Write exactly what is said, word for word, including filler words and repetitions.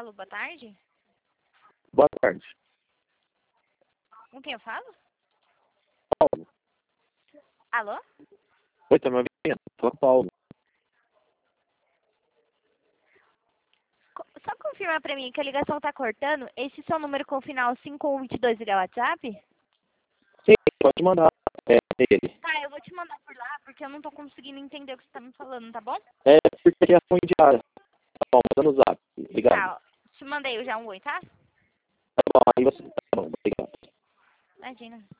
falo? Boa tarde. Boa tarde. Com quem eu falo? Paulo. Alô? Oi, tá me ouvindo? Sou Paulo. Co- Só confirma pra mim que a ligação tá cortando. Esse seu número com o final cinco um dois dois é o WhatsApp? Sim, pode mandar. É dele. Tá, eu vou te mandar por lá, porque eu não tô conseguindo entender o que você tá me falando, tá bom? É porque é ruim diária. Tá bom, manda no zap. Obrigado. Tá, ó. Te mandei o já um oi, tá? Tá bom, aí você... Tá bom, obrigado. Imagina.